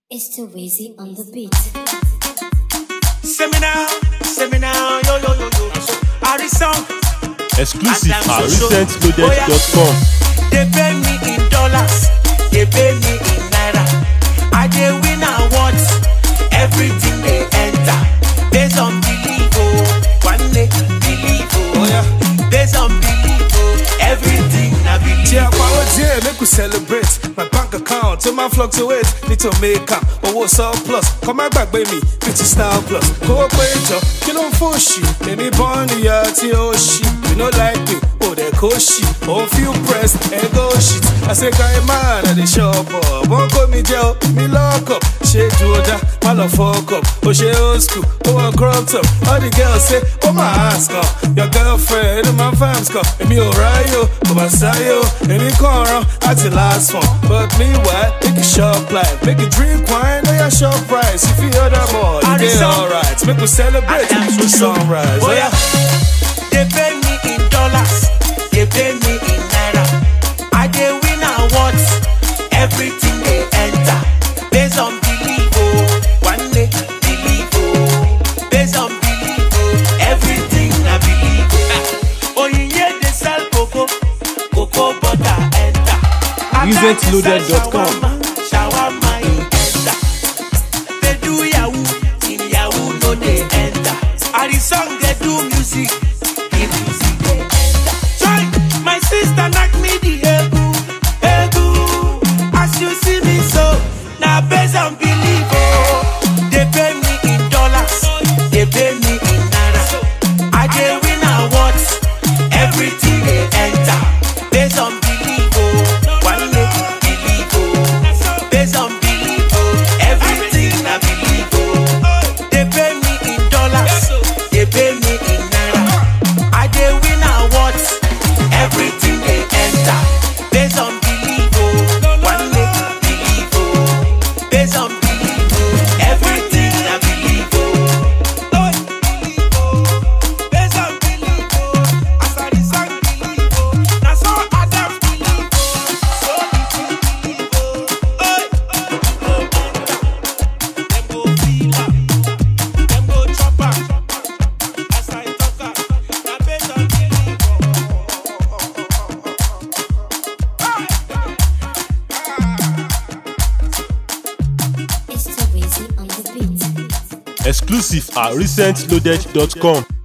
It's too easy on the beat. Seminar, yo. Harrison. Exclusive at recentloaded.com. They pay me in dollars, they pay me in naira. I dey win awards, everything they enter. Based on belief, one day belief, based on belief, everything I believe. Yeah, power day, make we celebrate. My bank account, to my fluctuate. Need to make up, what's up plus? Come back, baby, pretty style plus. Go up, kill on for shit. Any bunny, you know like me. Oh, they koshi, oh, feel pressed, and go shit. I say, guy, man, at the shop up. Won't call me jail, me lock up. She Georgia, my love fuck up. Oh, she old school, oh, I cropped up. All the girls say, oh, my ass up. Your girlfriend, and my fam's cup. And me, alright, yo, but my style, and it come around, that's the last one. But meanwhile, make a shop life, make a drink wine, or your shop price. If you hear that more, you get alright. Make we celebrate the sunrise. Oh, yeah. They pay me in dollars, they pay me in naira. I dey win awards, everything they enter. Based on belief, one day believe, based on belief, everything I believe. Oh, yeah, they sell cocoa butter enter. recentloaded.com. Shawarma enter. They do Yahoo, in Yahoo no they enter. And the song they do music. My sister knock me the egu. As you see me so, now based on belief, they pay me in dollars, they pay me in naira. I dey win awards, everything they enter. Based on belief, one day believe, based on belief, everything I believe. They pay me in dollars, they pay me in naira. I dey win awards, everything they enter. Based on belief, one day believe, based on belief, everything I believe. Based on belief, as I design believe, now so others believe, so believe. Them go feel am, them go chop am. As I talk am, now based on belief. It's too easy on the beat. Exclusive at recentloaded.com.